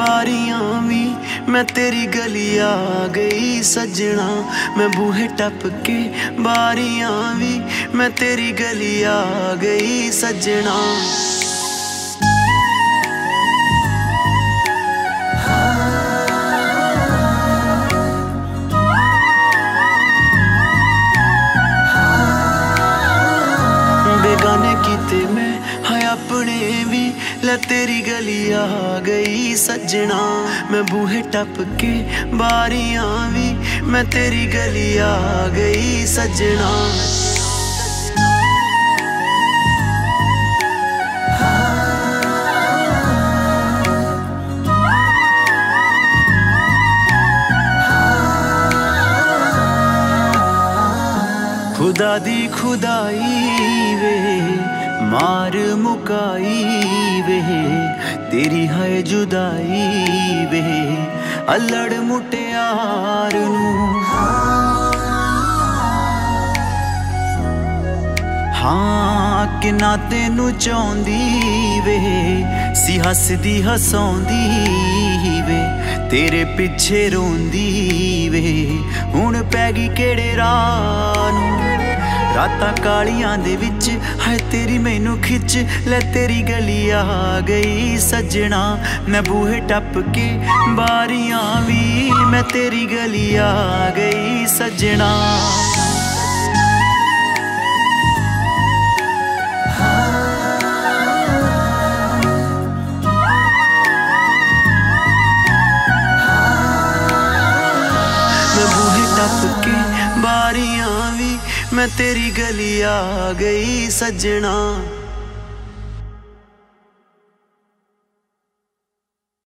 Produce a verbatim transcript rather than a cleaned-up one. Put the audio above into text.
बारियां भी मैं तेरी गली आ गई सजना। मैं बूहे टप के बारियां भी मैं तेरी गली आ गई सजना। बेगाने कीते मैं है अपने भी ले तेरी गली आ गई सजना। मैं बूहे टप के बारियां भी मैं तेरी गली आ गई सजना। खुदा दी खुदाई वे मार मुकाई वे तेरी है जुदाई वे अल्लड़ मुटियार नूं। हाँ कि ना तेनू चाहुंदी वे सी हसदी हसौंदी वे तेरे पिछे रोंदी वे हुण पै गई केड़े राह नूं। रातां कालियां दे विच है तेरी मैनू खिच ले तेरी गली आ गई सजना। मैं बूहे टप के बारियां भी मैं तेरी गली आ गई सजना। मैं बूहे टप के बारियां भी मैं तेरी गली आ गई सजना।